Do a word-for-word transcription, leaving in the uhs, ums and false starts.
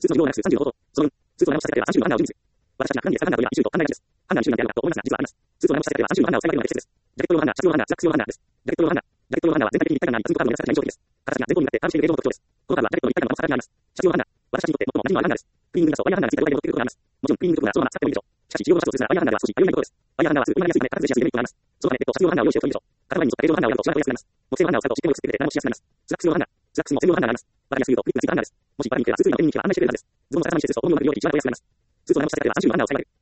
スーツの利用なくさんじゅうの方法。その分、スーツを直した世界ではさんじゅうの判断を準備する。私たちが何でさ判断をより周囲と判断が大事です。判断に注意なんてあるのかと思いますが、実はあります。スーツを直した世界ではさんじゅうの判断を最悪のが適切です。ジャケット用判断、着用判断、着用判断です。ジャケット用判断。ジャケット用判断は全体的に一体感があり、包むカーブの優しさが印象的です。形が前方に向かってターンしている映像の特徴です。このカーブはジャケットの一体感の差があります。着用判断。私たちにとって最も馴染みのある判断です。クリーニングガスとワイヤー判断についてはどこかで持ってくることがあります。もちろん、クリーニングとがそのまま使ってもいいでしょう。しかし、治療のシャツを通じたらワイヤー判断では少し危ういことです。ワイヤー判断はすぐ埋まりやすいため、片付けしやすいデメリットがあります。そのため、別途着用判断を用意しておくといいでしょう。肩周りに沿った形状判断をやると、それがやすくなります。木製の判断を使うと湿気を薄くて何もしやすくなります。スラックス用判断。スラックスにも専用判断があります。わかりやすく言うと、クリップがついた判断です。もしバラに行けば、スーツの手に行けば案内してくれるはずです。ズボンの下にしてると、思うような量より一番わかりやすくなります。スーツを直した世界ではさんじゅうの判断を使い分ける。